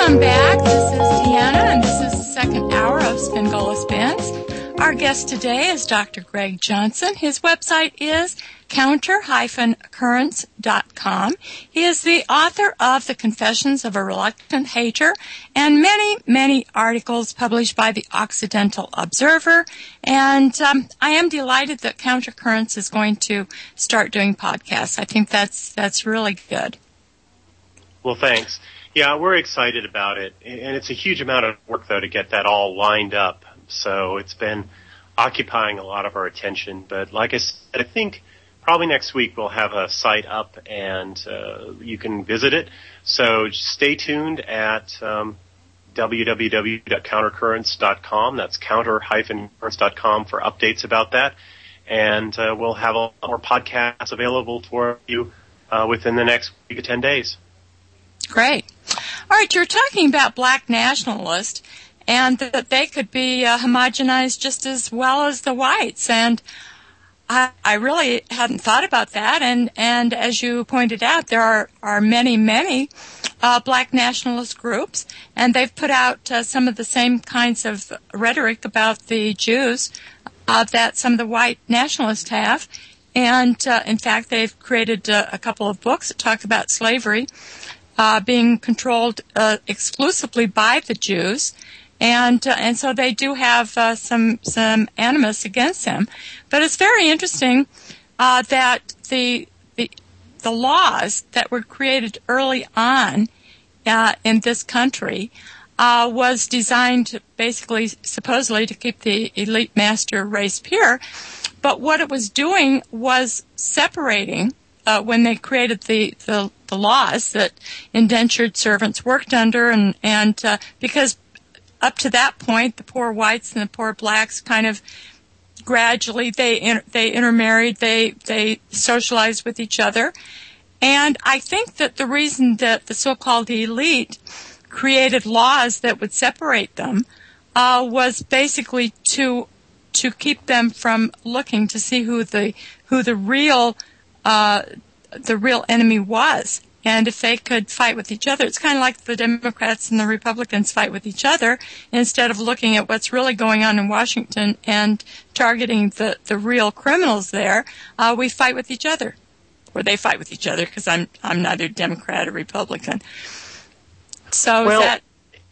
Welcome back. This is Deanna, and this is the second hour of Spingola Spins. Our guest today is Dr. Greg Johnson. His website is counter-currents.com. He is the author of The Confessions of a Reluctant Hater and many, many articles published by the Occidental Observer. And I am delighted that Counter Currents is going to start doing podcasts. I think that's really good. Well, thanks. Yeah, we're excited about it. And it's a huge amount of work, though, to get that all lined up. So it's been occupying a lot of our attention. But like I said, I think probably next week we'll have a site up and you can visit it. So just stay tuned at www.countercurrents.com. That's counter-currents.com for updates about that. And we'll have a lot more podcasts available for you within the next week to 10 days. Great. All right, you're talking about black nationalists and that they could be homogenized just as well as the whites. And I really hadn't thought about that. And as you pointed out, there are many, many black nationalist groups, and they've put out some of the same kinds of rhetoric about the Jews that some of the white nationalists have. And, in fact, they've created a couple of books that talk about slavery being controlled exclusively by the Jews, and so they do have some animus against them. But it's very interesting that the laws that were created early on in this country was designed basically, supposedly, to keep the elite master race pure. But what it was doing was separating. When they created the laws that indentured servants worked under, and because up to that point, the poor whites and the poor blacks kind of gradually they intermarried, they socialized with each other, and I think that the reason that the so-called elite created laws that would separate them was basically to keep them from looking to see who the real enemy was. And if they could fight with each other, it's kind of like the Democrats and the Republicans fight with each other instead of looking at what's really going on in Washington and targeting the real criminals there. We fight with each other, or they fight with each other, because I'm neither Democrat or Republican. So well, is that...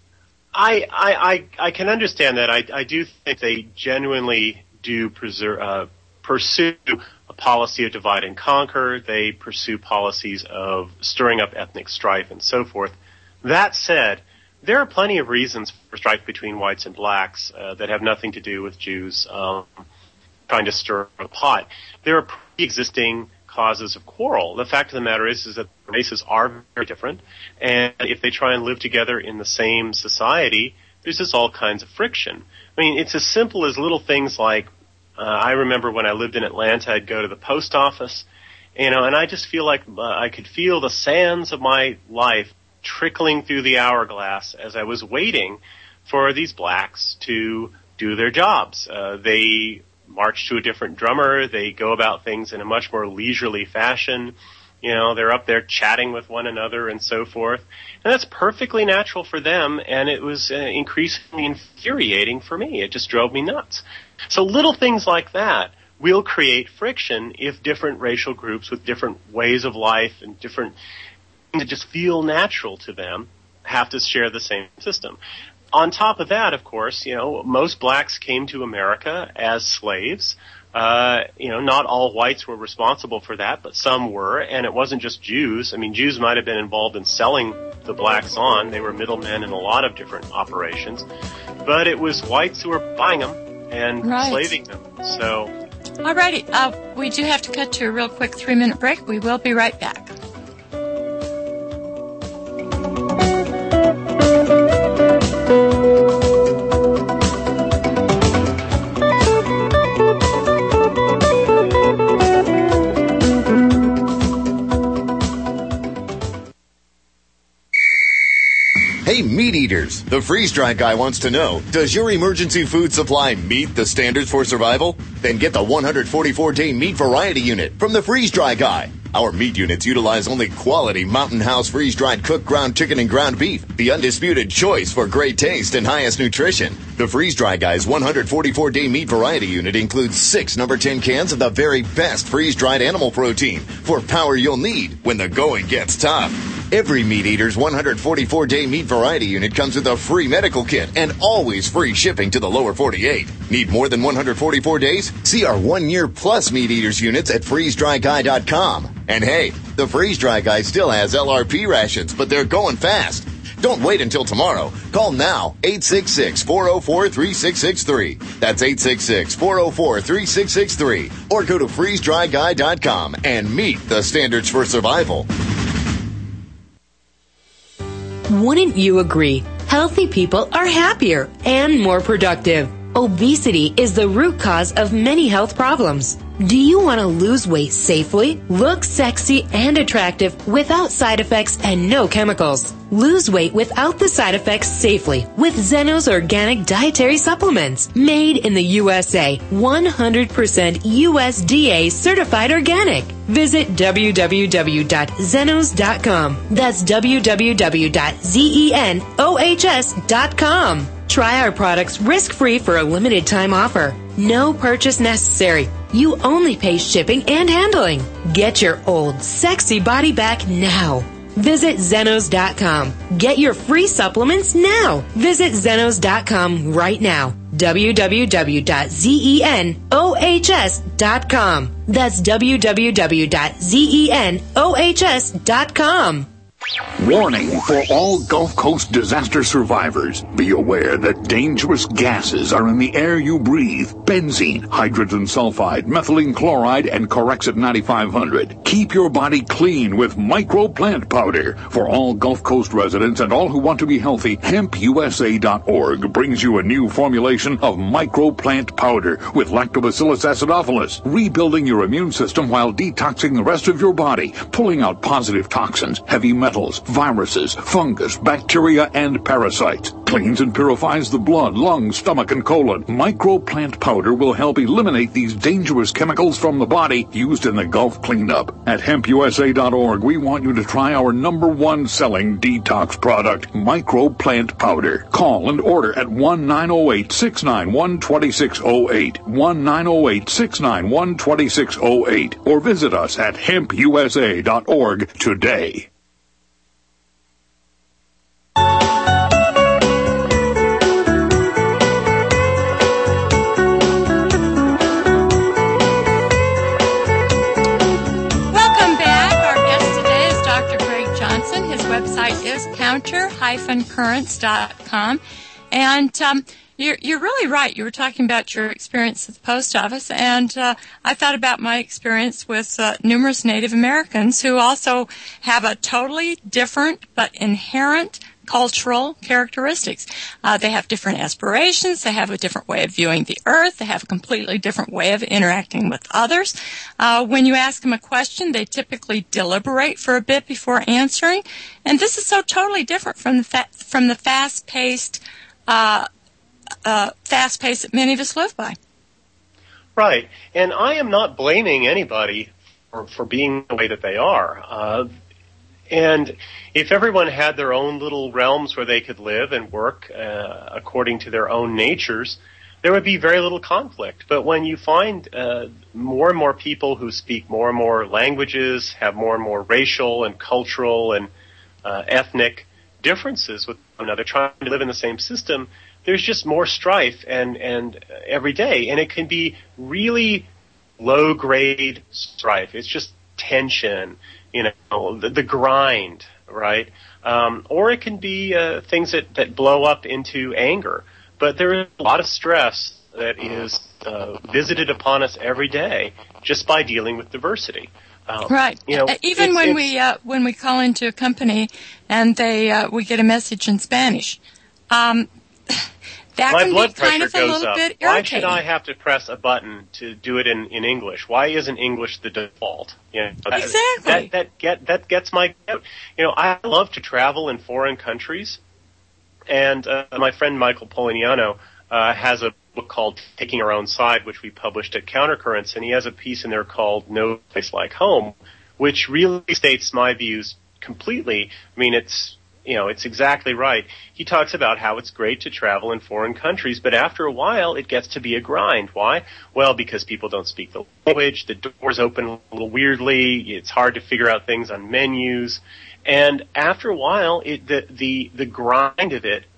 I can understand that. I do think they genuinely do pursue a policy of divide and conquer. They pursue policies of stirring up ethnic strife and so forth. That said, there are plenty of reasons for strife between whites and blacks that have nothing to do with Jews trying to stir a pot. There are pre-existing causes of quarrel. The fact of the matter is that races are very different, and if they try and live together in the same society, there's just all kinds of friction. I mean, it's as simple as little things like I remember when I lived in Atlanta, I'd go to the post office, and I just feel like I could feel the sands of my life trickling through the hourglass as I was waiting for these blacks to do their jobs. They march to a different drummer. They go about things in a much more leisurely fashion. They're up there chatting with one another and so forth. And that's perfectly natural for them, and it was increasingly infuriating for me. It just drove me nuts. So little things like that will create friction if different racial groups with different ways of life and different things that just feel natural to them have to share the same system. On top of that, of course, most blacks came to America as slaves. Not all whites were responsible for that, but some were, and it wasn't just Jews. I mean, Jews might have been involved in selling the blacks on. They were middlemen in a lot of different operations. But it was whites who were buying them and enslaving them. So, all righty. We do have to cut to a real quick 3-minute break. We will be right back. Hey, meat eaters, the freeze-dried guy wants to know, does your emergency food supply meet the standards for survival? Then get the 144-day meat variety unit from the freeze-dry guy. Our meat units utilize only quality Mountain House freeze-dried cooked ground chicken and ground beef, the undisputed choice for great taste and highest nutrition. The Freeze-Dry Guy's 144-day meat variety unit includes 6 number 10 cans of the very best freeze-dried animal protein for power you'll need when the going gets tough. Every Meat Eater's 144-day meat variety unit comes with a free medical kit and always free shipping to the lower 48. Need more than 144 days? See our 1-year plus Meat Eaters units at freezedryguy.com. And hey, the Freeze-Dry Guy still has LRP rations, but they're going fast. Don't wait until tomorrow. Call now, 866-404-3663. That's 866-404-3663. Or go to freezedryguy.com and meet the standards for survival. Wouldn't you agree? Healthy people are happier and more productive. Obesity is the root cause of many health problems. Do you want to lose weight safely, look sexy and attractive without side effects and no chemicals? Lose weight without the side effects safely with Zenos Organic Dietary Supplements. Made in the USA, 100% USDA certified organic. Visit www.zenos.com. That's www.zenos.com. Try our products risk-free for a limited time offer. No purchase necessary. You only pay shipping and handling. Get your old sexy body back now. Visit Zenos.com. Get your free supplements now. Visit Zenos.com right now. www.zenos.com. That's www.zenos.com. Warning for all Gulf Coast disaster survivors. Be aware that dangerous gases are in the air you breathe. Benzene, hydrogen sulfide, methylene chloride, and Corexit 9500. Keep your body clean with Micro Plant Powder. For all Gulf Coast residents and all who want to be healthy, HempUSA.org brings you a new formulation of Micro Plant Powder with Lactobacillus acidophilus, rebuilding your immune system while detoxing the rest of your body, pulling out positive toxins, heavy metals, viruses, fungus, bacteria, and parasites. Cleans and purifies the blood, lungs, stomach, and colon. Micro Plant Powder will help eliminate these dangerous chemicals from the body used in the Gulf cleanup. At HempUSA.org, we want you to try our #1 selling detox product, Micro Plant Powder. Call and order at 1-908-691-2608, 1-908-691-2608, or visit us at HempUSA.org today. Is counter-currents.com. And you're really right. You were talking about your experience at the post office, and I thought about my experience with numerous Native Americans who also have a totally different but inherent cultural characteristics. They have different aspirations. They have a different way of viewing the earth. They have a completely different way of interacting with others. When you ask them a question, they typically deliberate for a bit before answering. And this is so totally different from the fast-paced that many of us live by. Right. And I am not blaming anybody for being the way that they are. And if everyone had their own little realms where they could live and work according to their own natures, there would be very little conflict. But when you find more and more people who speak more and more languages, have more and more racial and cultural and ethnic differences with one another, trying to live in the same system, there's just more strife and every day. And it can be really low-grade strife. It's just tension. The grind, right? Or it can be things that blow up into anger. But there is a lot of stress that is visited upon us every day just by dealing with diversity. Right. Even when we call into a company and we get a message in Spanish, that my can blood be kind of a goes little up. bit irritating. Why should I have to press a button to do it in English? Why isn't English the default? Exactly. That gets my goat. I love to travel in foreign countries, And my friend Michael Polignano has a book called Taking Our Own Side, which we published at Countercurrents, and he has a piece in there called No Place Like Home, which really states my views completely. I mean, it's exactly right. He talks about how it's great to travel in foreign countries, but after a while, it gets to be a grind. Why? Well, because people don't speak the language, the doors open a little weirdly, it's hard to figure out things on menus, and after a while, the grind of it,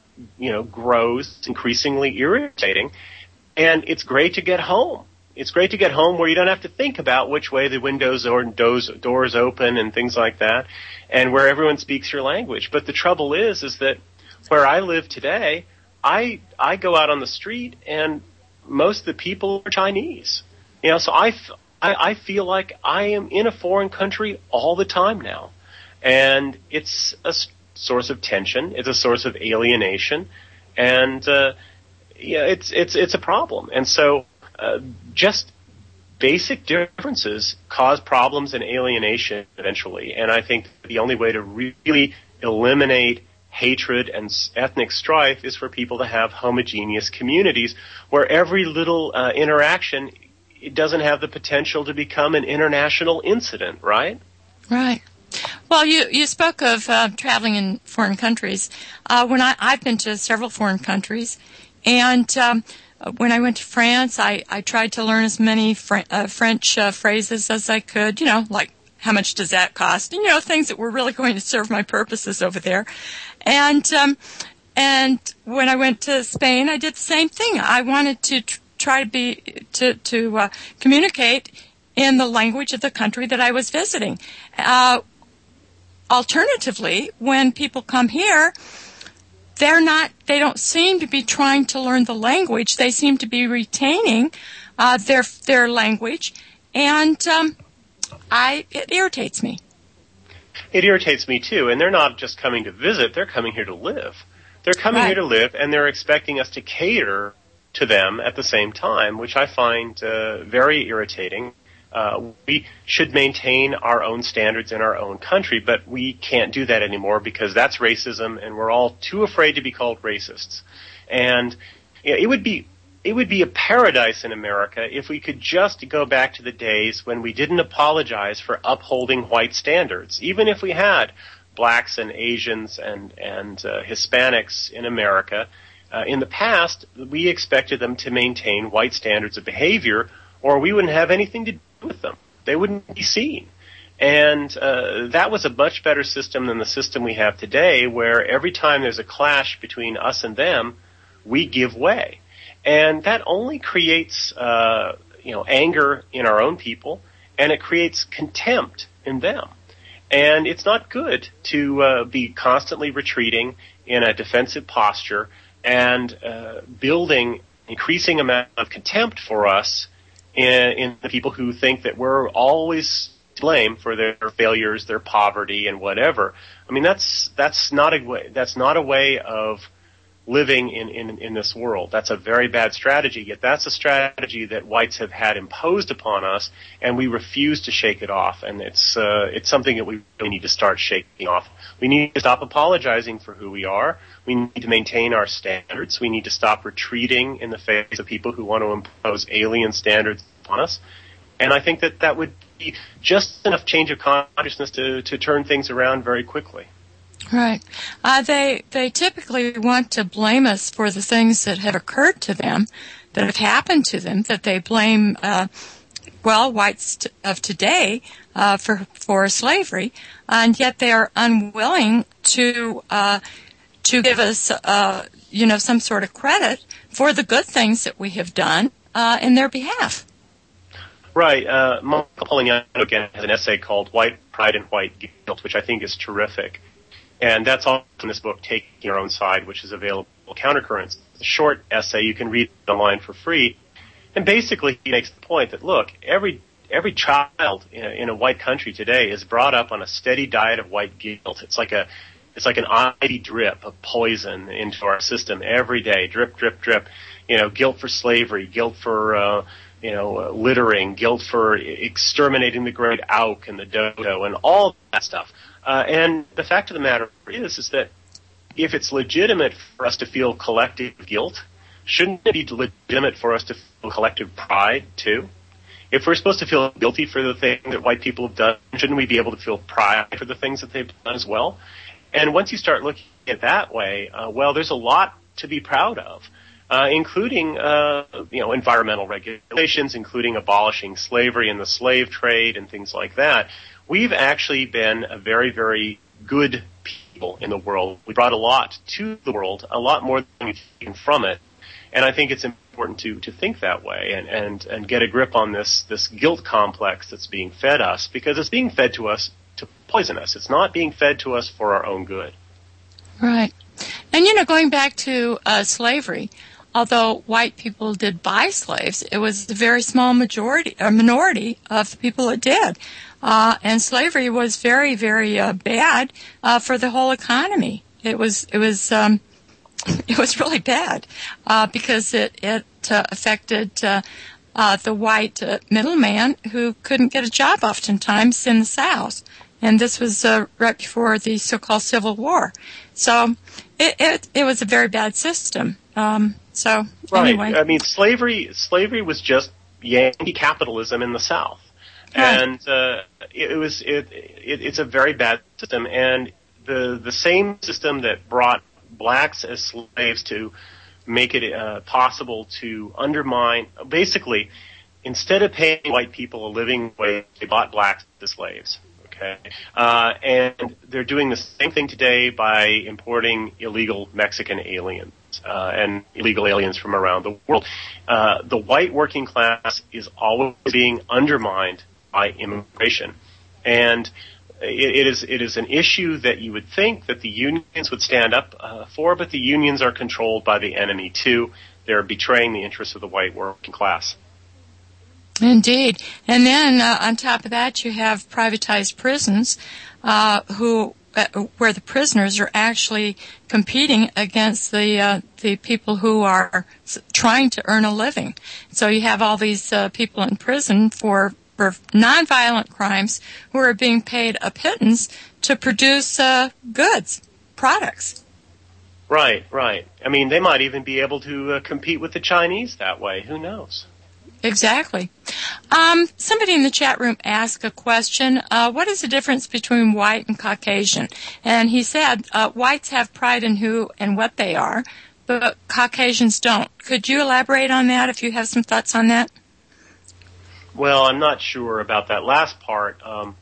grows increasingly irritating, and it's great to get home. It's great to get home where you don't have to think about which way the windows or doors open and things like that, and where everyone speaks your language. But the trouble is that where I live today, I go out on the street and most of the people are Chinese. So I feel like I am in a foreign country all the time now, and it's a source of tension. It's a source of alienation, and it's a problem. And so just basic differences cause problems and alienation eventually. And I think the only way to really eliminate hatred and ethnic strife is for people to have homogeneous communities where every little interaction, it doesn't have the potential to become an international incident, right? Right. Well, you spoke of traveling in foreign countries. When I've been to several foreign countries, and when I went to France, I tried to learn as many French phrases as I could, like how much does that cost, and things that were really going to serve my purposes over there. And when I went to Spain, I did the same thing. I wanted to try to communicate in the language of the country that I was visiting. Alternatively, when people come here, they don't seem to be trying to learn the language. They seem to be retaining their language, and it irritates me. It irritates me too, and they're not just coming to visit, they're coming here to live. They're coming here to live, and they're expecting us to cater to them at the same time, which I find very irritating. We should maintain our own standards in our own country, but we can't do that anymore because that's racism, and we're all too afraid to be called racists. And it would be a paradise in America if we could just go back to the days when we didn't apologize for upholding white standards, even if we had blacks and Asians and Hispanics in America. In the past, we expected them to maintain white standards of behavior, or we wouldn't have anything to do with them. They wouldn't be seen. And that was a much better system than the system we have today, where every time there's a clash between us and them, we give way. And that only creates anger in our own people, and it creates contempt in them. And it's not good to be constantly retreating in a defensive posture and building increasing amount of contempt for us in the people who think that we're always to blame for their failures, their poverty, and whatever. I mean, that's not a way of living in this world. That's a very bad strategy. Yet that's a strategy that whites have had imposed upon us, and we refuse to shake it off. And it's something that we really need to start shaking off. We need to stop apologizing for who we are. We need to maintain our standards. We need to stop retreating in the face of people who want to impose alien standards upon us. And I think that would be just enough change of consciousness to turn things around very quickly. Right. They typically want to blame us for the things that have occurred to them, that have happened to them, that they blame, whites of today for slavery, and yet they are unwilling to give us, some sort of credit for the good things that we have done in their behalf. Right. Michael Polignano, again, has an essay called White Pride and White Guilt, which I think is terrific. And that's all in this book, Taking Your Own Side, which is available at Countercurrents. It's a short essay. You can read it online for free. And basically he makes the point that, look, every child in a white country today is brought up on a steady diet of white guilt. It's like an IV drip of poison into our system every day. Drip, drip, drip. Guilt for slavery, guilt for littering, guilt for exterminating the great Auk and the dodo and all that stuff. And the fact of the matter is that if it's legitimate for us to feel collective guilt, shouldn't it be legitimate for us to feel collective pride, too? If we're supposed to feel guilty for the thing that white people have done, shouldn't we be able to feel pride for the things that they've done as well? And once you start looking at it that way, well, there's a lot to be proud of, including, environmental regulations, including abolishing slavery and the slave trade and things like that. We've actually been a very, very good people in the world. We brought a lot to the world, a lot more than we've taken from it. And I think it's important to think that way and get a grip on this guilt complex that's being fed us, because it's being fed to us to poison us. It's not being fed to us for our own good. Right. And, going back to slavery, although white people did buy slaves, it was a very small minority of the people that did. And slavery was very, very bad for the whole economy. It was really bad because it affected the white middleman who couldn't get a job oftentimes in the South. And this was right before the so-called Civil War. So it was a very bad system. Right. Anyway. I mean, slavery was just Yankee capitalism in the South. Right. And it's a very bad system. And the same system that brought blacks as slaves to make it possible to undermine, basically, instead of paying white people a living wage, they bought blacks as slaves. Okay, and they're doing the same thing today by importing illegal Mexican aliens and illegal aliens from around the world. The white working class is always being undermined by immigration, and it is an issue that you would think that the unions would stand up for, but the unions are controlled by the enemy too. They're betraying the interests of the white working class. Indeed. And then on top of that, you have privatized prisons where the prisoners are actually competing against the people who are trying to earn a living. So you have all these people in prison for nonviolent crimes who are being paid a pittance to produce products. Right. I mean, they might even be able to compete with the Chinese that way. Who knows? Exactly. Somebody in the chat room asked a question. What is the difference between white and Caucasian? And he said whites have pride in who and what they are, but Caucasians don't. Could you elaborate on that if you have some thoughts on that? Well, I'm not sure about that last part.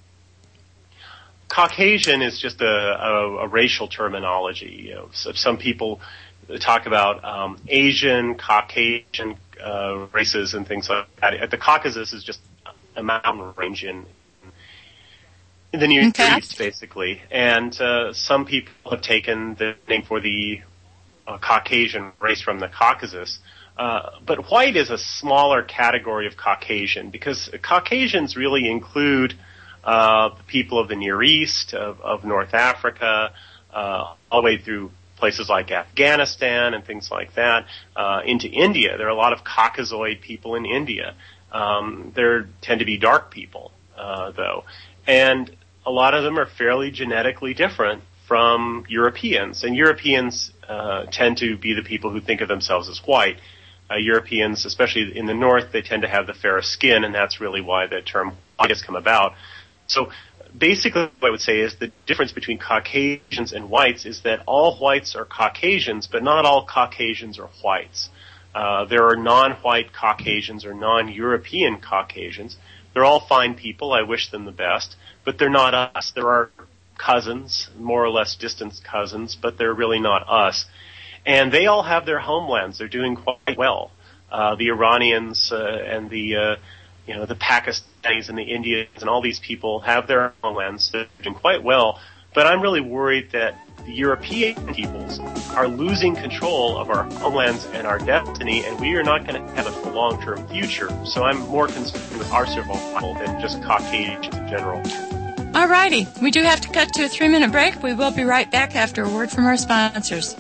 Caucasian is just a racial terminology. So some people talk about Asian, Caucasian races and things like that. The Caucasus is just a mountain range in the Near East, basically. And some people have taken the name for the Caucasian race from the Caucasus. But white is a smaller category of Caucasian, because Caucasians really include the people of the Near East, of North Africa, all the way through places like Afghanistan and things like that, into India. There are a lot of Caucasoid people in India. There tend to be dark people, though. And a lot of them are fairly genetically different from Europeans. And Europeans tend to be the people who think of themselves as white. Europeans, especially in the north, they tend to have the fairest skin, and that's really why the term white has come about. So basically what I would say is the difference between Caucasians and whites is that all whites are Caucasians, but not all Caucasians are whites. There are non-white Caucasians or non-European Caucasians. They're all fine people. I wish them the best, but they're not us. There are cousins, more or less distant cousins, but they're really not us. And they all have their homelands. They're doing quite well. The Iranians and the Pakistanis and the Indians and all these people have their homelands. They're doing quite well. But I'm really worried that the European peoples are losing control of our homelands and our destiny, and we are not going to have a long-term future. So I'm more concerned with our survival than just Caucasians in general. All righty. We do have to cut to a 3-minute break. We will be right back after a word from our sponsors.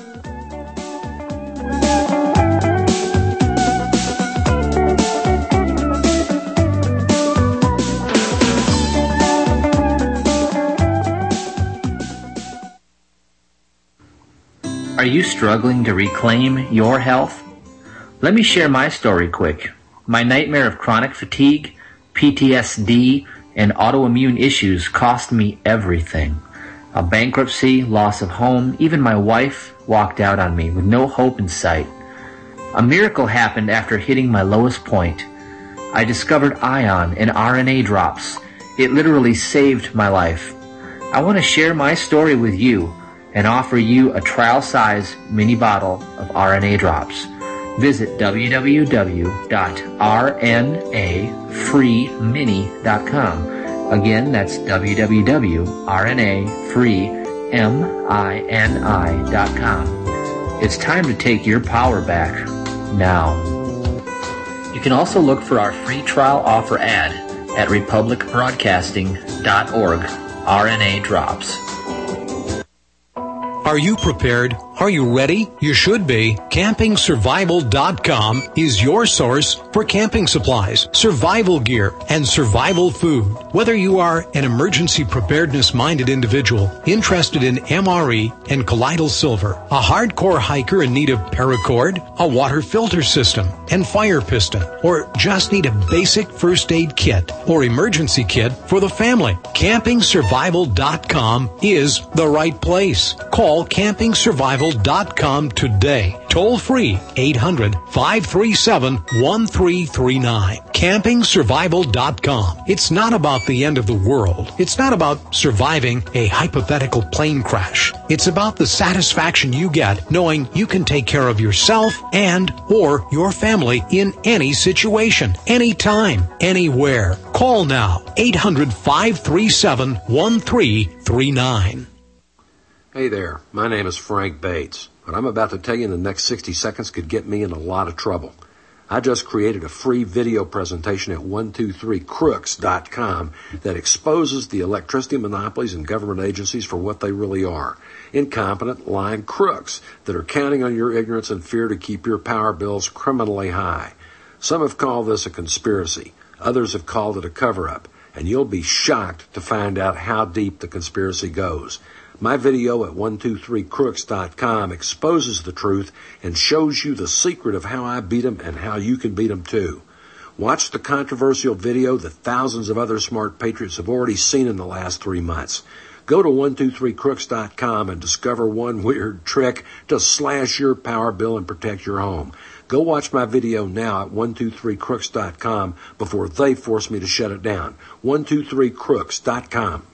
Are you struggling to reclaim your health? Let me share my story quick. My nightmare of chronic fatigue, PTSD, and autoimmune issues cost me everything. A bankruptcy, loss of home, even my wife walked out on me with no hope in sight. A miracle happened after hitting my lowest point. I discovered Ion and RNA drops. It literally saved my life. I want to share my story with you and offer you a trial-size mini bottle of RNA drops. Visit www.rnafreemini.com. Again, that's www.rnafreemini.com. It's time to take your power back now. You can also look for our free trial offer ad at republicbroadcasting.org. RNA Drops. Are you prepared? Are you ready? You should be. CampingSurvival.com is your source for camping supplies, survival gear, and survival food. Whether you are an emergency preparedness-minded individual interested in MRE and colloidal silver, a hardcore hiker in need of paracord, a water filter system, and fire piston, or just need a basic first aid kit or emergency kit for the family, CampingSurvival.com is the right place. Call CampingSurvival.com today. Toll free 800-537-1339. CampingSurvival.com. It's not about the end of the world. It's not about surviving a hypothetical plane crash. It's about the satisfaction you get knowing you can take care of yourself and or your family in any situation, anytime, anywhere. Call now 800-537-1339. Hey there, my name is Frank Bates. What I'm about to tell you in the next 60 seconds could get me in a lot of trouble. I just created a free video presentation at 123crooks.com that exposes the electricity monopolies and government agencies for what they really are. Incompetent, lying crooks that are counting on your ignorance and fear to keep your power bills criminally high. Some have called this a conspiracy. Others have called it a cover-up. And you'll be shocked to find out how deep the conspiracy goes. My video at 123crooks.com exposes the truth and shows you the secret of how I beat them and how you can beat them too. Watch the controversial video that thousands of other smart patriots have already seen in the last 3 months. Go to 123crooks.com and discover one weird trick to slash your power bill and protect your home. Go watch my video now at 123crooks.com before they force me to shut it down. 123crooks.com.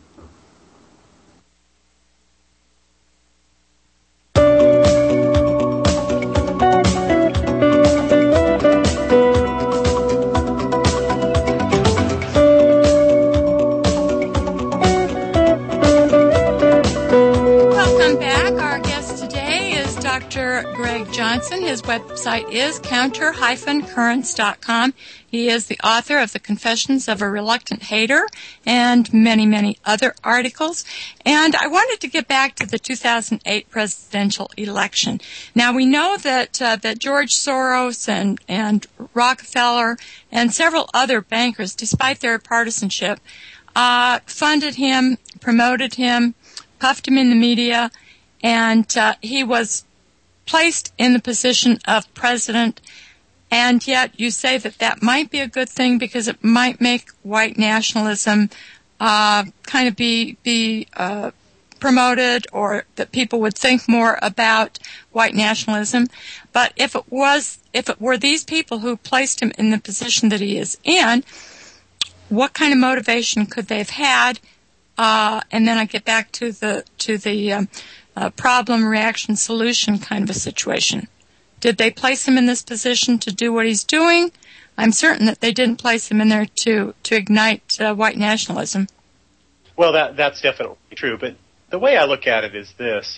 Greg Johnson. His website is counter-currents.com. He is the author of The Confessions of a Reluctant Hater and many, many other articles. And I wanted to get back to the 2008 presidential election. Now, we know that George Soros and Rockefeller and several other bankers, despite their partisanship, funded him, promoted him, puffed him in the media, and he was placed in the position of president, and yet you say that that might be a good thing because it might make white nationalism kind of be promoted, or that people would think more about white nationalism. But if it were these people who placed him in the position that he is in, what kind of motivation could they have had? And then I get back to the problem, reaction, solution kind of a situation. Did they place him in this position to do what he's doing? I'm certain that they didn't place him in there to ignite white nationalism. Well, that's definitely true. But the way I look at it is this.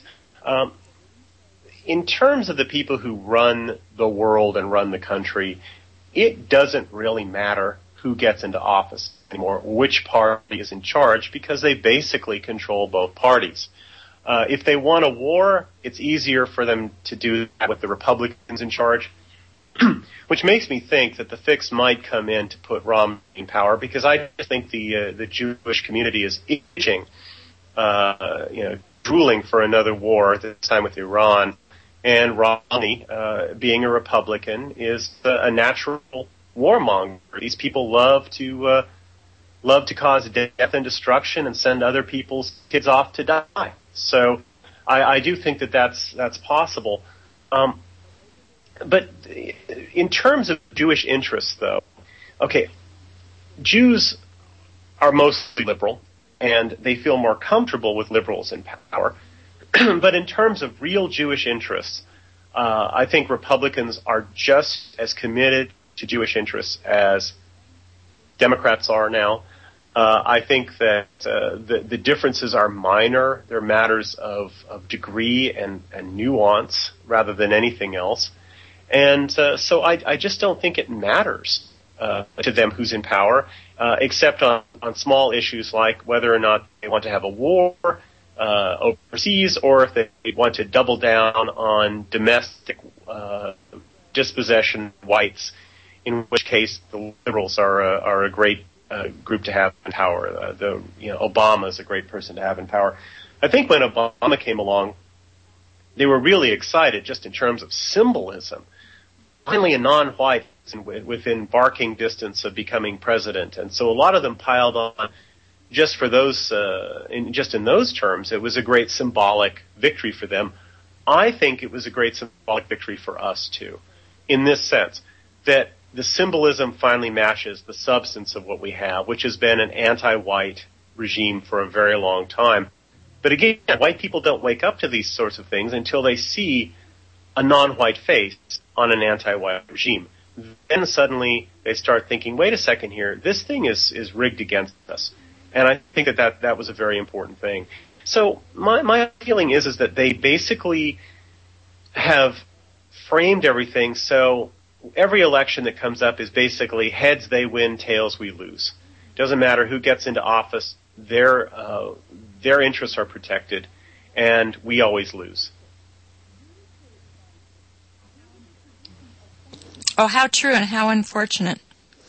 In terms of the people who run the world and run the country, it doesn't really matter who gets into office anymore, which party is in charge, because they basically control both parties. If they want a war, it's easier for them to do that with the Republicans in charge, which makes me think that the fix might come in to put Romney in power, because I just think the Jewish community is itching, to drooling for another war, this time with Iran. And Romney, being a Republican, is a natural warmonger. These people love to cause death and destruction and send other people's kids off to die. So I do think that that's possible. But in terms of Jewish interests, though, okay, Jews are mostly liberal, and they feel more comfortable with liberals in power. But in terms of real Jewish interests, I think Republicans are just as committed to Jewish interests as Democrats are now. I think that the differences are minor. They're matters of degree and nuance rather than anything else. And so I just don't think it matters to them who's in power, except on small issues like whether or not they want to have a war overseas, or if they want to double down on domestic dispossession whites, in which case the liberals are a great group to have in power. Obama is a great person to have in power. I think when Obama came along, they were really excited just in terms of symbolism. Finally, a non-white within barking distance of becoming president, and so a lot of them piled on. Just for those, in those terms, it was a great symbolic victory for them. I think it was a great symbolic victory for us too, in this sense that the symbolism finally matches the substance of what we have, which has been an anti-white regime for a very long time. But again, white people don't wake up to these sorts of things until they see a non-white face on an anti-white regime. Then suddenly they start thinking, wait a second here, this thing is rigged against us. And I think that was a very important thing. So my feeling is that they basically have framed everything so every election that comes up is basically heads they win, tails we lose. Doesn't matter who gets into office, their interests are protected, and we always lose. Oh, how true and how unfortunate.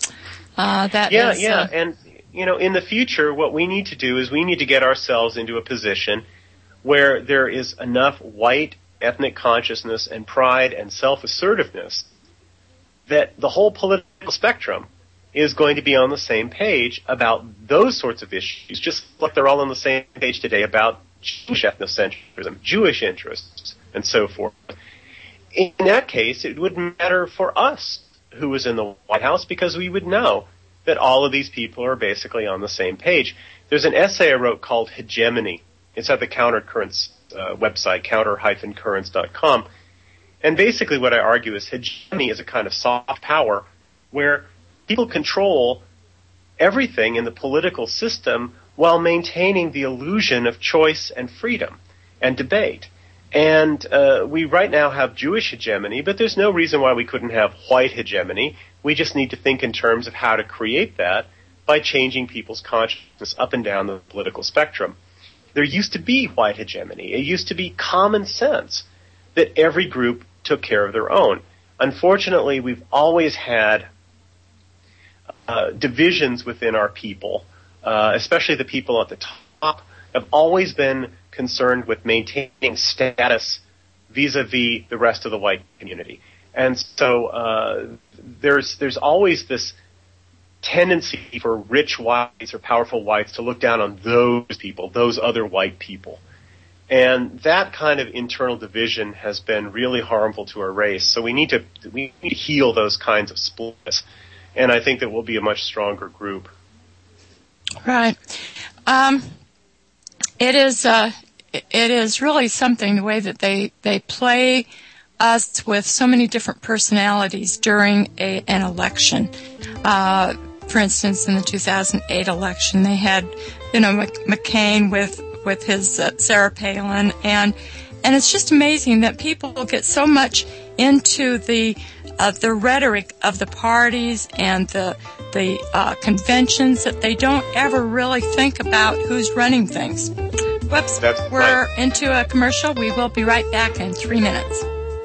And in the future, what we need to do is we need to get ourselves into a position where there is enough white ethnic consciousness and pride and self-assertiveness that the whole political spectrum is going to be on the same page about those sorts of issues, just like they're all on the same page today about Jewish ethnocentrism, Jewish interests, and so forth. In that case, it wouldn't matter for us who was in the White House because we would know that all of these people are basically on the same page. There's an essay I wrote called Hegemony. It's at the Countercurrents website, counter-currents.com. And basically what I argue is hegemony is a kind of soft power where people control everything in the political system while maintaining the illusion of choice and freedom and debate. And we right now have Jewish hegemony, but there's no reason why we couldn't have white hegemony. We just need to think in terms of how to create that by changing people's consciousness up and down the political spectrum. There used to be white hegemony. It used to be common sense that every group took care of their own. Unfortunately, we've always had divisions within our people, especially the people at the top, have always been concerned with maintaining status vis-a-vis the rest of the white community. And so there's always this tendency for rich whites or powerful whites to look down on those people, those other white people. And that kind of internal division has been really harmful to our race. So we need to heal those kinds of splits. And I think that we'll be a much stronger group. Right. It is really something, the way that they play us with so many different personalities during an election. For instance, in the 2008 election, they had, McCain with his Sarah Palin, and it's just amazing that people get so much into the rhetoric of the parties and the conventions that they don't ever really think about who's running things. Whoops, we're into a commercial. We will be right back in 3 minutes.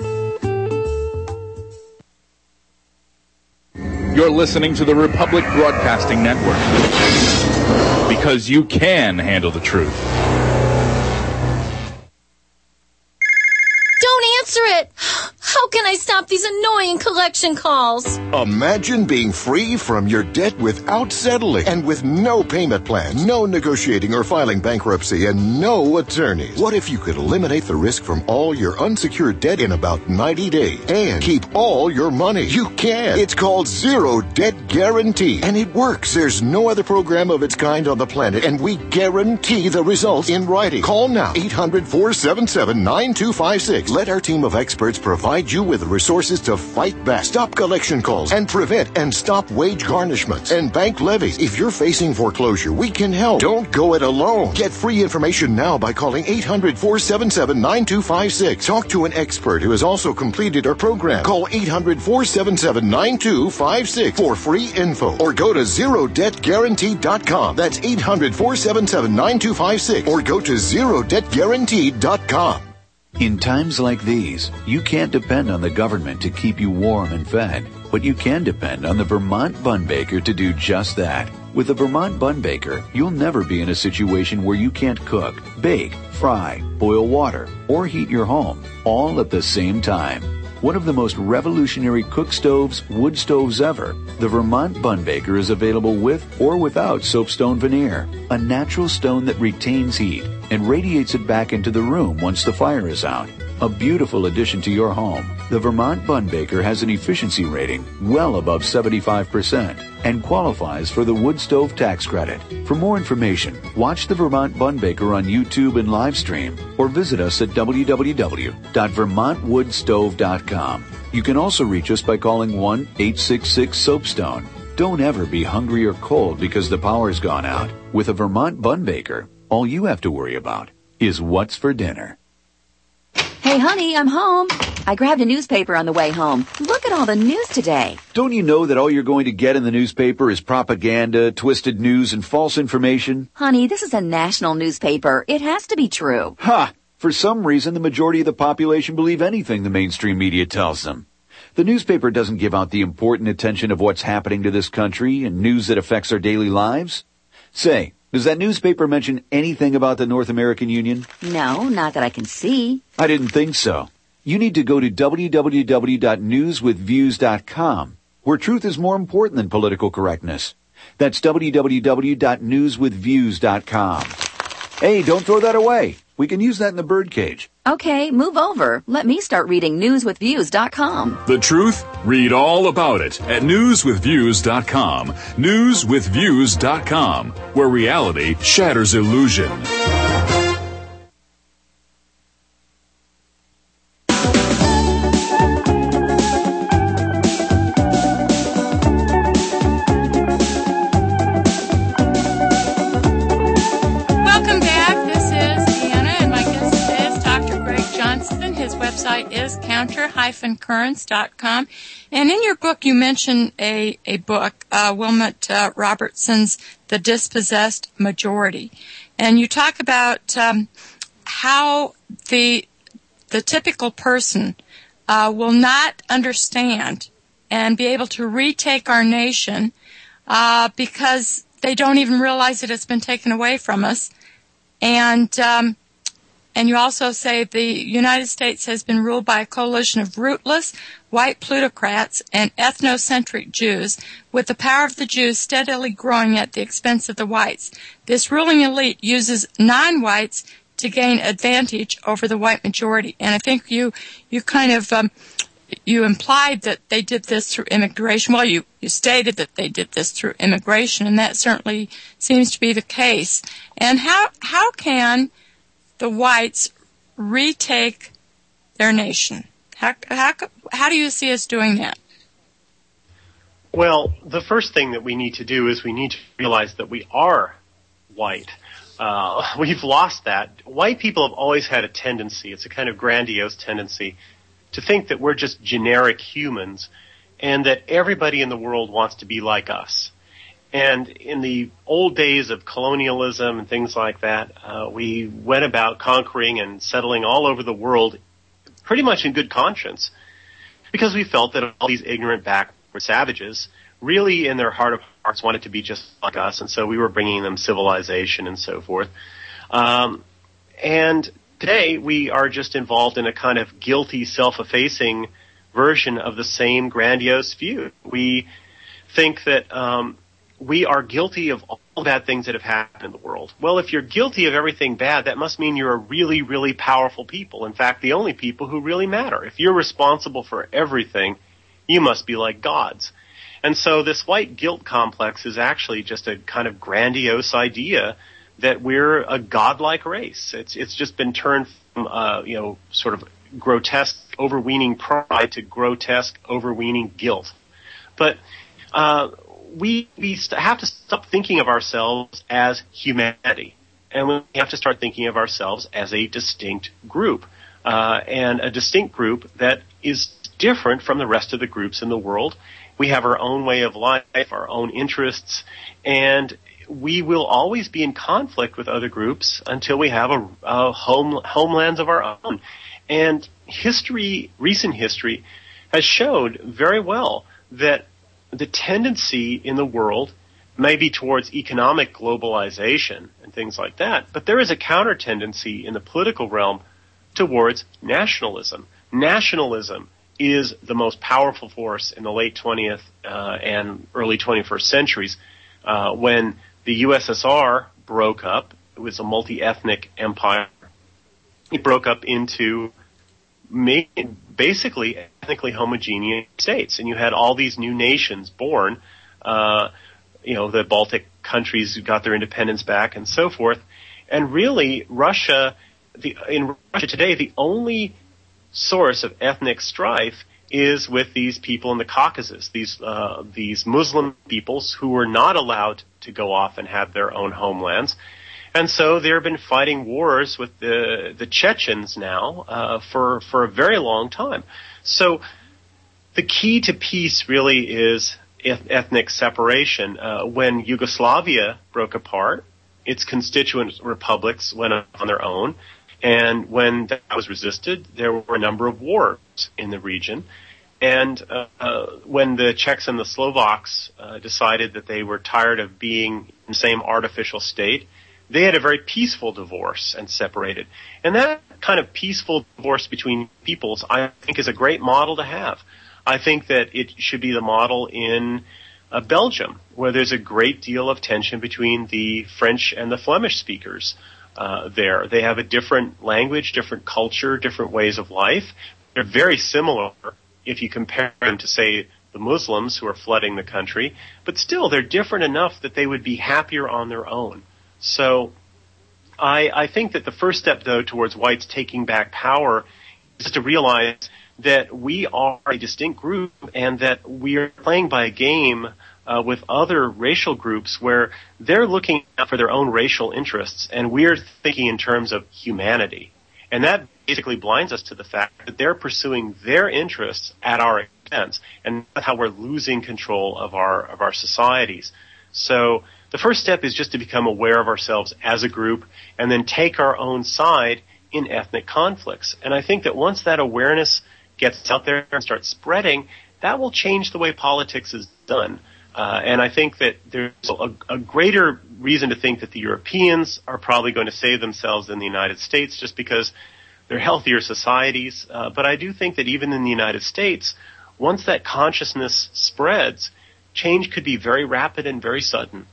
You're listening to the Republic Broadcasting Network, because you can handle the truth. it. How can I stop these annoying collection calls? Imagine being free from your debt without settling and with no payment plan, no negotiating or filing bankruptcy, and no attorneys. What if you could eliminate the risk from all your unsecured debt in about 90 days and keep all your money? You can. It's called Zero Debt Guarantee, and it works. There's no other program of its kind on the planet, and we guarantee the results in writing. Call now, 800-477-9256. Let our team of experts provide you with the resources to fight back, stop collection calls, and prevent and stop wage garnishments and bank levies. If you're facing foreclosure, we can help. Don't go it alone. Get free information now by calling 800-477-9256. Talk to an expert who has also completed our program. Call 800-477-9256 for free info, or go to ZeroDebtGuarantee.com. That's 800-477-9256, or go to ZeroDebtGuarantee.com. In times like these, you can't depend on the government to keep you warm and fed, but you can depend on the Vermont Bun Baker to do just that. With the Vermont Bun Baker, you'll never be in a situation where you can't cook, bake, fry, boil water, or heat your home, all at the same time. One of the most revolutionary cook stoves, wood stoves ever, the Vermont Bun Baker is available with or without soapstone veneer, a natural stone that retains heat and radiates it back into the room once the fire is out. A beautiful addition to your home, the Vermont Bun Baker has an efficiency rating well above 75% and qualifies for the wood stove tax credit. For more information, watch the Vermont Bun Baker on YouTube and live stream, or visit us at www.vermontwoodstove.com. You can also reach us by calling 1-866-SOAPSTONE. Don't ever be hungry or cold because the power's gone out. With a Vermont Bun Baker, all you have to worry about is what's for dinner. Hey, honey, I'm home. I grabbed a newspaper on the way home. Look at all the news today. Don't you know that all you're going to get in the newspaper is propaganda, twisted news, and false information? Honey, this is a national newspaper. It has to be true. Ha! For some reason, the majority of the population believe anything the mainstream media tells them. The newspaper doesn't give out the important attention of what's happening to this country and news that affects our daily lives. Say, does that newspaper mention anything about the North American Union? No, not that I can see. I didn't think so. You need to go to www.newswithviews.com, where truth is more important than political correctness. That's www.newswithviews.com. Hey, don't throw that away. We can use that in the birdcage. Okay, move over. Let me start reading newswithviews.com. The truth? Read all about it at newswithviews.com. Newswithviews.com, where reality shatters illusion. Is counter-currents.com. And in your book, you mention a book, Wilmot Robertson's The Dispossessed Majority. And you talk about how the typical person will not understand and be able to retake our nation because they don't even realize that it's been taken away from us. And you also say the United States has been ruled by a coalition of rootless, white plutocrats and ethnocentric Jews, with the power of the Jews steadily growing at the expense of the whites. This ruling elite uses non-whites to gain advantage over the white majority. And I think you kind of you implied that they did this through immigration. Well, you stated that they did this through immigration, and that certainly seems to be the case. And how can the whites retake their nation? How do you see us doing that? Well, the first thing that we need to do is we need to realize that we are white. We've lost that. White people have always had a tendency, it's a kind of grandiose tendency, to think that we're just generic humans and that everybody in the world wants to be like us. And in the old days of colonialism and things like that, we went about conquering and settling all over the world pretty much in good conscience because we felt that all these ignorant backward savages really in their heart of hearts wanted to be just like us, and so we were bringing them civilization and so forth. And Today, we are just involved in a kind of guilty, self-effacing version of the same grandiose view. We think that we are guilty of all the bad things that have happened in the world. Well, if you're guilty of everything bad, that must mean you're a really, really powerful people. In fact, the only people who really matter. If you're responsible for everything, you must be like gods. And so this white guilt complex is actually just a kind of grandiose idea that we're a godlike race. It's just been turned from, sort of grotesque, overweening pride to grotesque, overweening guilt. But we have to stop thinking of ourselves as humanity, and we have to start thinking of ourselves as a distinct group, and a distinct group that is different from the rest of the groups in the world. We have our own way of life, our own interests, and we will always be in conflict with other groups until we have a homelands of our own. And recent history, has showed very well that the tendency in the world may be towards economic globalization and things like that, but there is a counter tendency in the political realm towards nationalism. Nationalism is the most powerful force in the late 20th and early 21st centuries. When the USSR broke up, it was a multi-ethnic empire. It broke up into basically ethnically homogeneous states, and you had all these new nations born. The Baltic countries got their independence back, and so forth. And really, in Russia today, the only source of ethnic strife is with these people in the Caucasus, these Muslim peoples who were not allowed to go off and have their own homelands. And so they've been fighting wars with the Chechens now for a very long time. So the key to peace really is ethnic separation. When Yugoslavia broke apart, its constituent republics went on their own. And when that was resisted, there were a number of wars in the region. And when the Czechs and the Slovaks decided that they were tired of being in the same artificial state, they had a very peaceful divorce and separated. And that kind of peaceful divorce between peoples, I think, is a great model to have. I think that it should be the model in Belgium, where there's a great deal of tension between the French and the Flemish speakers there. They have a different language, different culture, different ways of life. They're very similar if you compare them to, say, the Muslims who are flooding the country, but still they're different enough that they would be happier on their own. So I think that the first step, though, towards whites taking back power is to realize that we are a distinct group and that we are playing by a game with other racial groups where they're looking out for their own racial interests and we're thinking in terms of humanity. And that basically blinds us to the fact that they're pursuing their interests at our expense, and that's how we're losing control of our societies. So the first step is just to become aware of ourselves as a group and then take our own side in ethnic conflicts. And I think that once that awareness gets out there and starts spreading, that will change the way politics is done. And I think that there's a greater reason to think that the Europeans are probably going to save themselves than the United States just because they're healthier societies. But I do think that even in the United States, once that consciousness spreads, change could be very rapid and very sudden.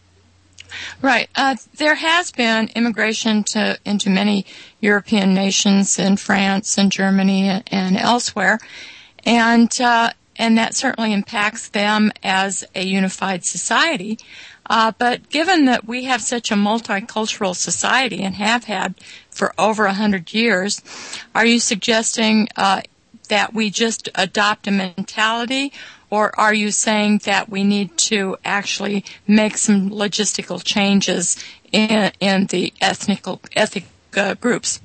Right. There has been immigration into many European nations, in France and Germany and elsewhere, and that certainly impacts them as a unified society. But given that we have such a multicultural society and have had for over 100 years, are you suggesting that we just adopt a mentality, or are you saying that we need to actually make some logistical changes in the ethnic groups?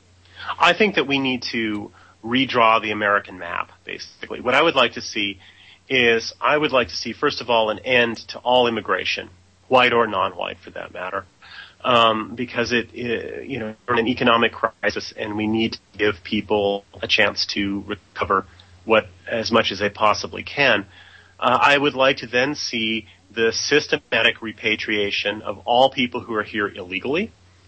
I think that we need to redraw the American map, basically. What I would like to see is, first of all, an end to all immigration, white or non-white for that matter, because we're in an economic crisis and we need to give people a chance to recover as much as they possibly can. I would like to then see the systematic repatriation of all people who are here illegally,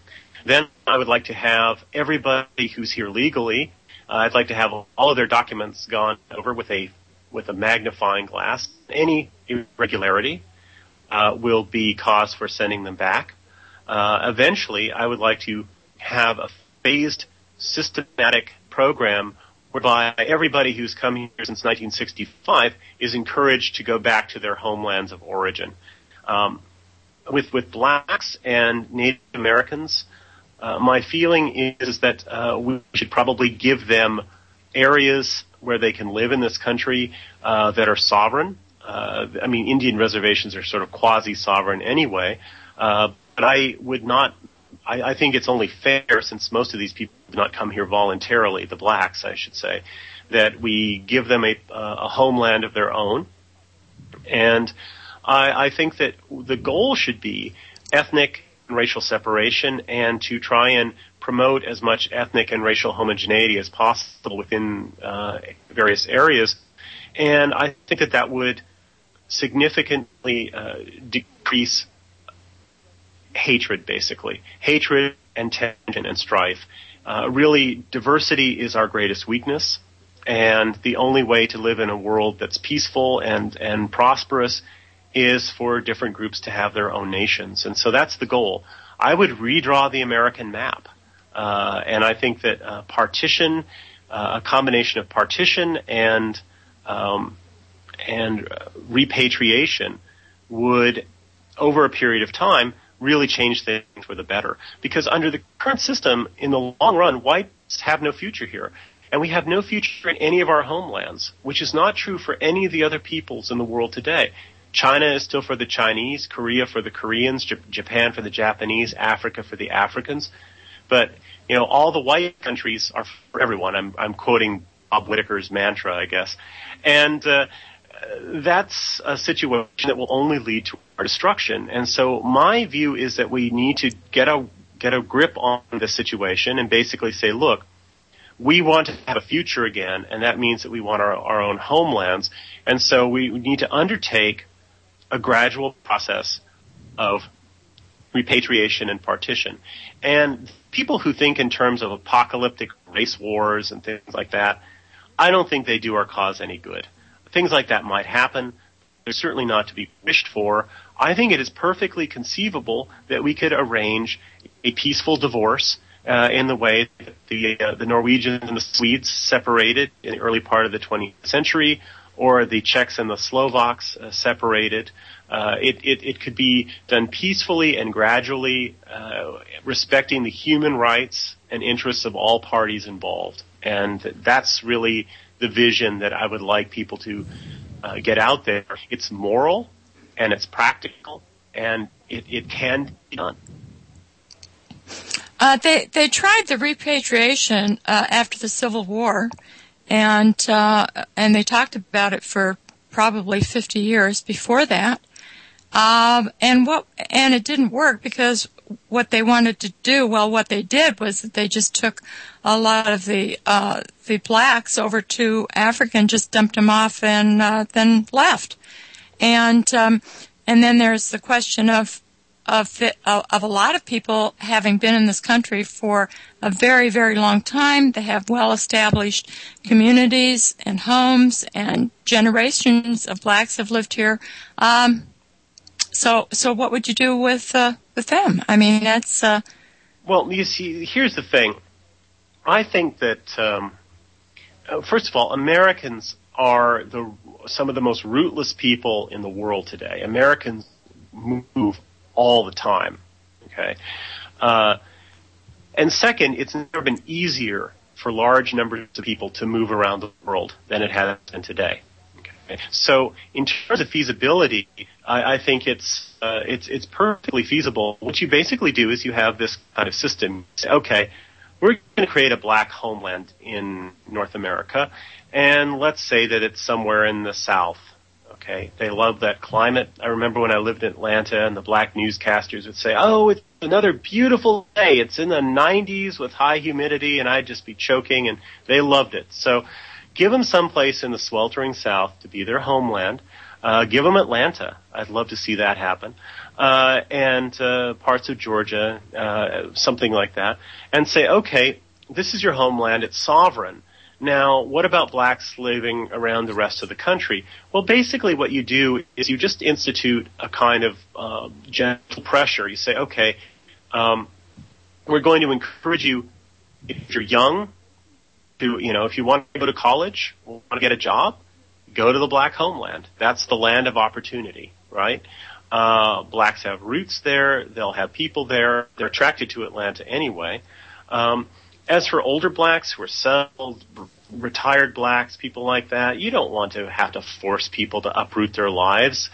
Then I would like to have everybody who's here legally, I'd like to have all of their documents gone over with a magnifying glass. Any irregularity will be cause for sending them back. Eventually, I would like to have a phased, systematic program whereby everybody who's come here since 1965 is encouraged to go back to their homelands of origin. With blacks and Native Americans, my feeling is that we should probably give them areas where they can live in this country that are sovereign. I mean, Indian reservations are sort of quasi-sovereign anyway, but I would not. I think it's only fair, since most of these people do not come here voluntarily, the blacks, I should say, that we give them a homeland of their own. And I think that the goal should be ethnic and racial separation, and to try and promote as much ethnic and racial homogeneity as possible within various areas. And I think that would significantly decrease hatred, basically. Hatred and tension and strife. Really, diversity is our greatest weakness, and the only way to live in a world that's peaceful and prosperous is for different groups to have their own nations. And so that's the goal. I would redraw the American map. And I think that a combination of partition and repatriation would, over a period of time, really change things for the better. Because under the current system, in the long run, whites have no future here. And we have no future in any of our homelands, which is not true for any of the other peoples in the world today. China is still for the Chinese, Korea for the Koreans, Japan for the Japanese, Africa for the Africans. But, all the white countries are for everyone. I'm quoting Bob Whitaker's mantra, I guess. And that's a situation that will only lead to our destruction. And so my view is that we need to get a grip on the situation and basically say, look, we want to have a future again, and that means that we want our own homelands. And so we need to undertake a gradual process of repatriation and partition. And people who think in terms of apocalyptic race wars and things like that, I don't think they do our cause any good. Things like that might happen. They're certainly not to be wished for. I think it is perfectly conceivable that we could arrange a peaceful divorce in the way that the Norwegians and the Swedes separated in the early part of the 20th century, or the Czechs and the Slovaks separated. It could be done peacefully and gradually, respecting the human rights and interests of all parties involved. And that's really the vision that I would like people to get out there. It's moral, and it's practical, and it can be done. They tried the repatriation after the Civil War, and they talked about it for probably 50 years before that. And it didn't work, because what they wanted to do, what they did was that they just took a lot of the blacks over to Africa and just dumped them off and then left. And then there's the question of a lot of people having been in this country for a very, very long time. They have well-established communities and homes, and generations of blacks have lived here. So what would you do with them? I mean, that's. Well, you see, here's the thing. I think that first of all, Americans are some of the most rootless people in the world today. Americans move all the time. Okay, and second, it's never been easier for large numbers of people to move around the world than it has been today. Okay? So, in terms of feasibility, I think it's perfectly feasible. What you basically do is you have this kind of system. Say, okay, we're going to create a black homeland in North America, and let's say that it's somewhere in the South. Okay, they love that climate. I remember when I lived in Atlanta, and the black newscasters would say, "Oh, it's another beautiful day. It's in the 90s with high humidity," and I'd just be choking, and they loved it. So, give them someplace in the sweltering South to be their homeland. Give them Atlanta. I'd love to see that happen. and parts of Georgia, something like that, and say, okay, this is your homeland, it's sovereign. Now, what about blacks living around the rest of the country? Well, basically what you do is you just institute a kind of gentle pressure. You say, okay, we're going to encourage you, if you're young, if you want to go to college, want to get a job, go to the black homeland. That's the land of opportunity, right? Blacks have roots there. They'll have people there. They're attracted to Atlanta anyway. As for older blacks who are settled, retired blacks, people like that, you don't want to have to force people to uproot their lives.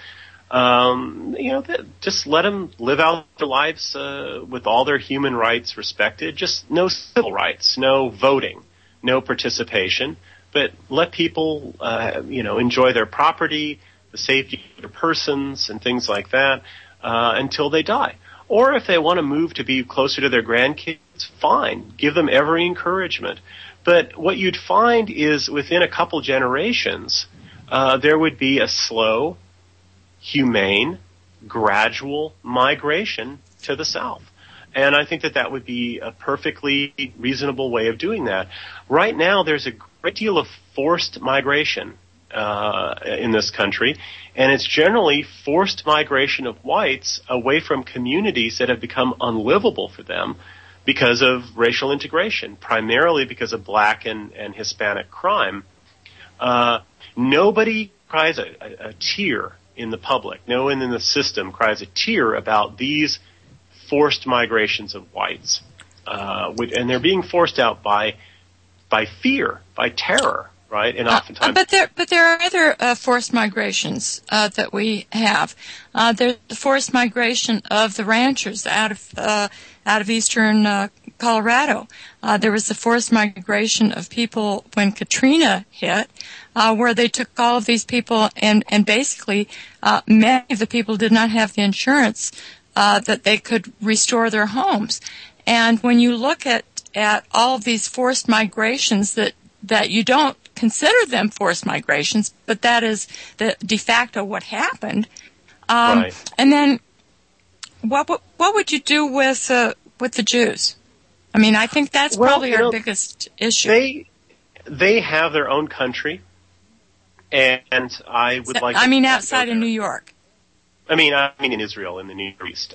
Just let them live out their lives with all their human rights respected. Just no civil rights, no voting, no participation, but let people, enjoy their property, the safety of their persons, and things like that until they die. Or if they want to move to be closer to their grandkids, fine. Give them every encouragement. But what you'd find is within a couple generations, there would be a slow, humane, gradual migration to the South. And I think that would be a perfectly reasonable way of doing that. Right now, there's a great deal of forced migration in this country, and it's generally forced migration of whites away from communities that have become unlivable for them because of racial integration, primarily because of black and Hispanic crime. Nobody cries a tear in the public. No one in the system cries a tear about these forced migrations of whites. And they're being forced out by fear, by terror. Right, and oftentimes, but there are other forced migrations that we have. There's the forced migration of the ranchers out of eastern Colorado. There was the forced migration of people when Katrina hit, where they took all of these people and basically many of the people did not have the insurance that they could restore their homes. And when you look at all of these forced migrations that you don't consider them forced migrations, but that is the de facto what happened. Right. And then, what would you do with the Jews? I mean, I think that's probably our biggest issue. They have their own country, and I would like. I mean, outside of New York. I mean in Israel, in the Near East.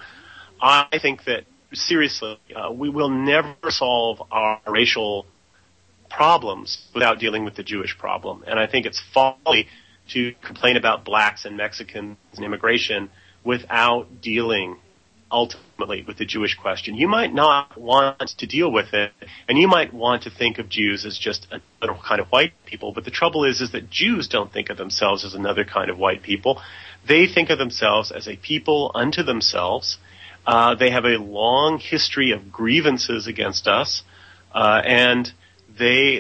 I think that seriously, we will never solve our racial problems without dealing with the Jewish problem. And I think it's folly to complain about blacks and Mexicans and immigration without dealing ultimately with the Jewish question. You might not want to deal with it, and you might want to think of Jews as just another kind of white people, but the trouble is that Jews don't think of themselves as another kind of white people. They think of themselves as a people unto themselves. They have a long history of grievances against us, and they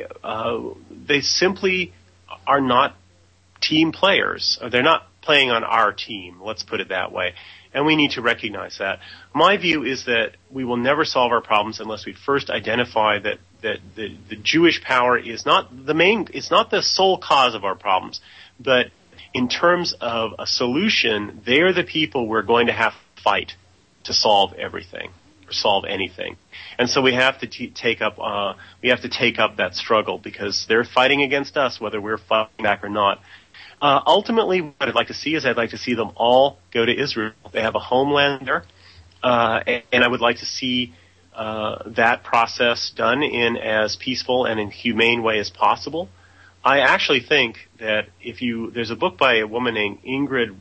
simply are not team players. Or they're not playing on our team, let's put it that way. And we need to recognize that. My view is that we will never solve our problems unless we first identify that the Jewish power is not it's not the sole cause of our problems. But in terms of a solution, they're the people we're going to have to fight to solve everything. Or solve anything, and so we have to take up that struggle because they're fighting against us, whether we're fighting back or not. Ultimately, what I'd like to see is I'd like to see them all go to Israel. They have a homeland there, and I would like to see that process done in as peaceful and in humane way as possible. I actually think that there's a book by a woman named Ingrid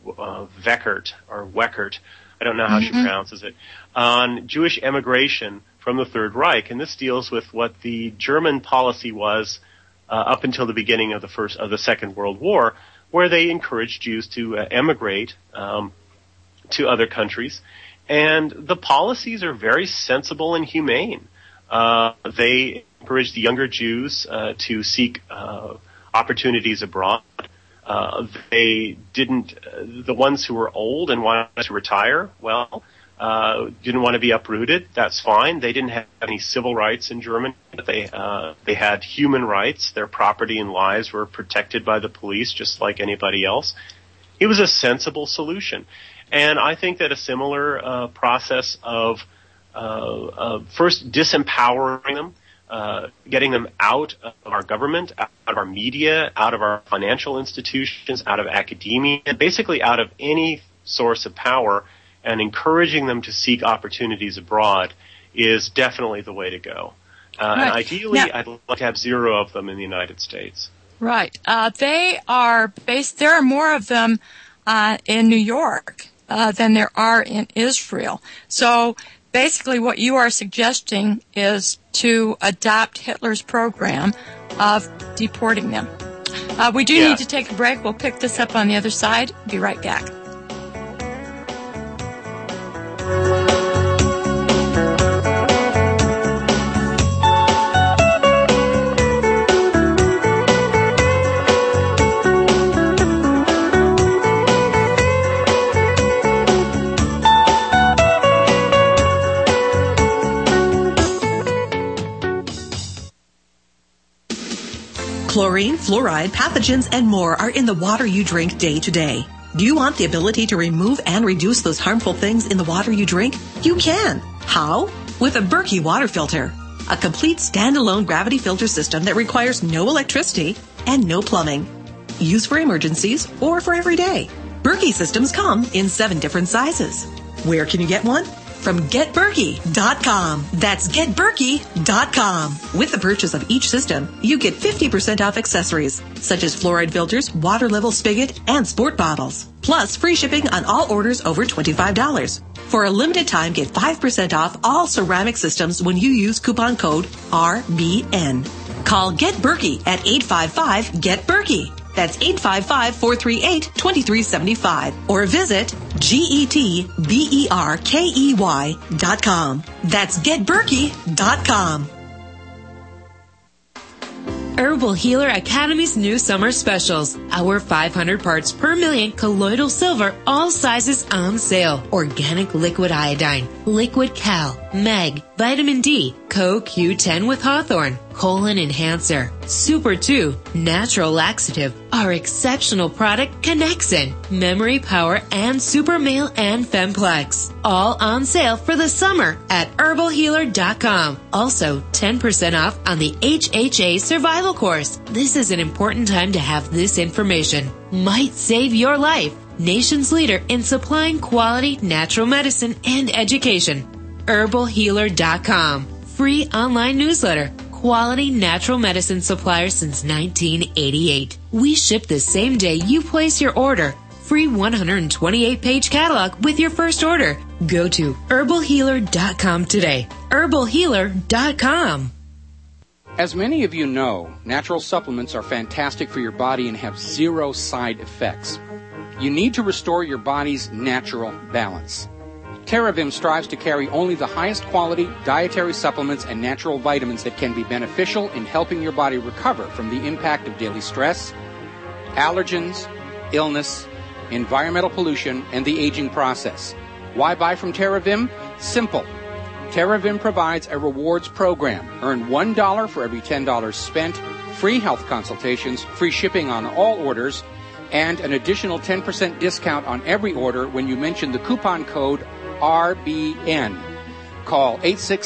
Weckert. I don't know how she pronounces it, on Jewish emigration from the Third Reich, and this deals with what the German policy was up until the beginning of the Second World War, where they encouraged Jews to emigrate to other countries, and the policies are very sensible and humane. They encouraged the younger Jews to seek opportunities abroad. The ones who were old and wanted to retire, didn't want to be uprooted. That's fine. They didn't have any civil rights in Germany. They had human rights. Their property and lives were protected by the police just like anybody else. He was a sensible solution. And I think that a similar process of first disempowering them, getting them out of our government, out of our media, out of our financial institutions, out of academia, basically out of any source of power, and encouraging them to seek opportunities abroad is definitely the way to go. Right. And ideally, now, I'd like to have 0 of them in the United States. Right. There are more of them in New York than there are in Israel. So basically what you are suggesting is to adopt Hitler's program of deporting them. We do need to take a break. We'll pick this up on the other side. Be right back. Chlorine, fluoride, pathogens, and more are in the water you drink day to day. Do you want the ability to remove and reduce those harmful things in the water you drink? You can. How? With a Berkey water filter. A complete standalone gravity filter system that requires no electricity and no plumbing. Used for emergencies or for every day. Berkey systems come in 7 different sizes. Where can you get one? From GetBerkey.com. That's GetBerkey.com. With the purchase of each system, you get 50% off accessories, such as fluoride filters, water level spigot, and sport bottles. Plus, free shipping on all orders over $25. For a limited time, get 5% off all ceramic systems when you use coupon code RBN. Call GetBerkey at 855-GET-BERKEY. That's 855-438-2375. Or visit GetBerkey.com. That's GetBerkey.com. Herbal Healer Academy's new summer specials. Our 500 parts per million colloidal silver, all sizes on sale. Organic liquid iodine, liquid cal, meg, vitamin D, CoQ10 with Hawthorne, colon enhancer, Super 2, natural laxative, our exceptional product Connexin, memory power, and Super Male and Femplex. All on sale for the summer at herbalhealer.com. Also, 10% off on the HHA Survival Course. This is an important time to have this information. Might save your life. Nation's leader in supplying quality natural medicine and education. herbalhealer.com. Free online newsletter. Quality natural medicine supplier since 1988. We ship the same day you place your order. Free 128-page catalog with your first order. Go to herbalhealer.com today. herbalhealer.com. As many of you know, natural supplements are fantastic for your body and have 0 side effects. You need to restore your body's natural balance. TerraVim strives to carry only the highest quality dietary supplements and natural vitamins that can be beneficial in helping your body recover from the impact of daily stress, allergens, illness, environmental pollution, and the aging process. Why buy from TerraVim? Simple. TerraVim provides a rewards program. Earn $1 for every $10 spent, free health consultations, free shipping on all orders, and an additional 10% discount on every order when you mention the coupon code RBN. Call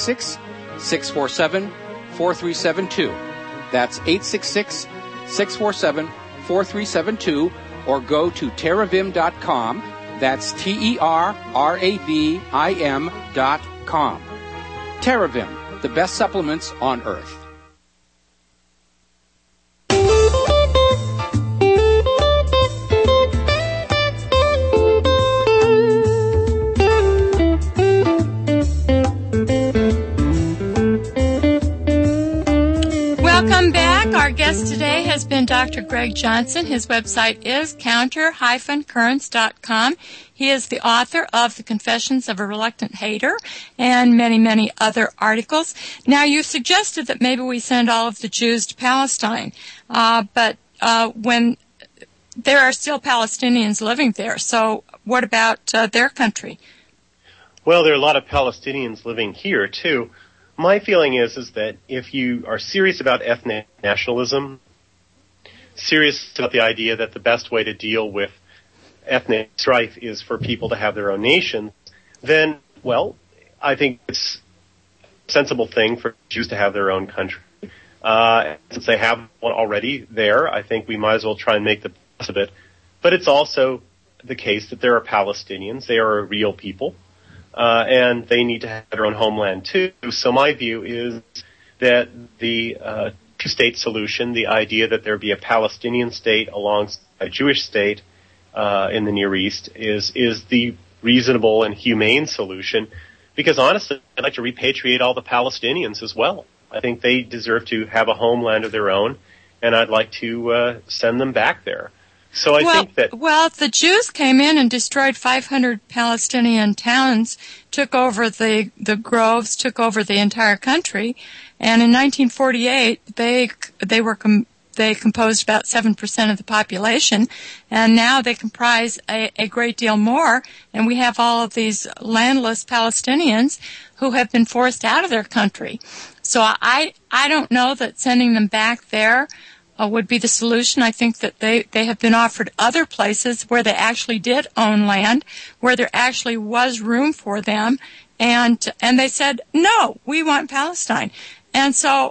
866-647-4372. That's 866-647-4372, or go to TerraVim.com. That's TerraVim.com. TerraVim, the best supplements on earth. Welcome back. Our guest today has been Dr. Greg Johnson. His website is counter-currents.com. He is the author of The Confessions of a Reluctant Hater and many, many other articles. Now, you suggested that maybe we send all of the Jews to Palestine, but when there are still Palestinians living there, so what about their country? Well, there are a lot of Palestinians living here, too. My feeling is that if you are serious about ethnic nationalism, serious about the idea that the best way to deal with ethnic strife is for people to have their own nations, then, well, I think it's a sensible thing for Jews to have their own country. Since they have one already there, I think we might as well try and make the best of it. But it's also the case that there are Palestinians. They are a real people, and they need to have their own homeland too. So my view is that the two-state solution, the idea that there be a Palestinian state alongside a Jewish state in the Near East, is the reasonable and humane solution. Because honestly, I'd like to repatriate all the Palestinians as well. I think they deserve to have a homeland of their own, and I'd like to send them back there. So I think that... Well, if the Jews came in and destroyed 500 Palestinian towns, took over the groves, took over the entire country, and in 1948 they composed about 7% of the population, and now they comprise a great deal more, and we have all of these landless Palestinians who have been forced out of their country. So I don't know that sending them back there would be the solution. I think that they have been offered other places where they actually did own land, where there actually was room for them, and they said, no, we want Palestine. And so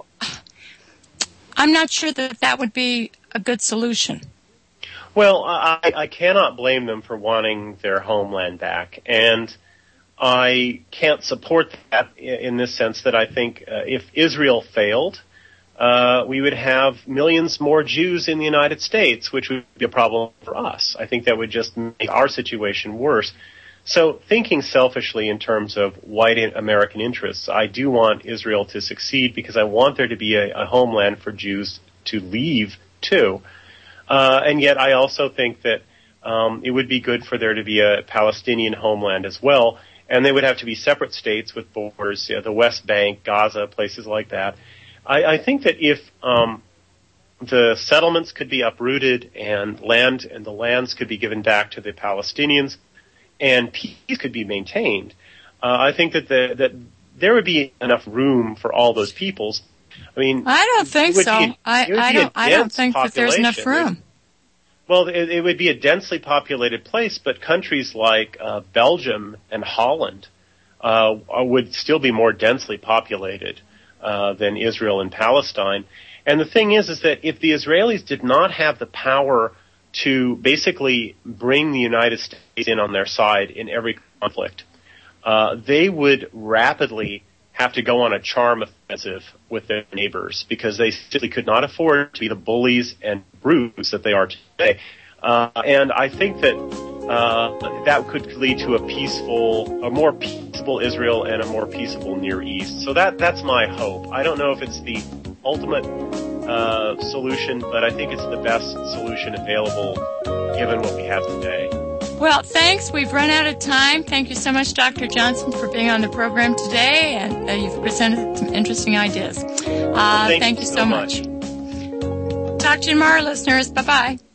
I'm not sure that would be a good solution. Well, I cannot blame them for wanting their homeland back, and I can't support that in this sense that I think if Israel failed, we would have millions more Jews in the United States, which would be a problem for us. I think that would just make our situation worse. So thinking selfishly in terms of white American interests, I do want Israel to succeed because I want there to be a homeland for Jews to leave to. And yet I also think that it would be good for there to be a Palestinian homeland as well. And they would have to be separate states with borders, the West Bank, Gaza, places like that. I think that if the settlements could be uprooted and the lands could be given back to the Palestinians and peace could be maintained, I think that that there would be enough room for all those peoples. I mean, I don't think so. I don't think that there's enough room. Well, it would be a densely populated place, but countries like Belgium and Holland would still be more densely populated than Israel and Palestine. And the thing is that if the Israelis did not have the power to basically bring the United States in on their side in every conflict, they would rapidly have to go on a charm offensive with their neighbors because they simply could not afford to be the bullies and brutes that they are today. And I think that that could lead to a more peaceable Israel and a more peaceable Near East. So that's my hope. I don't know if it's the ultimate solution, but I think it's the best solution available given what we have today. Well, thanks. We've run out of time. Thank you so much, Dr. Johnson, for being on the program today, and you've presented some interesting ideas. Thank you so much. Talk to you tomorrow, listeners. Bye-bye.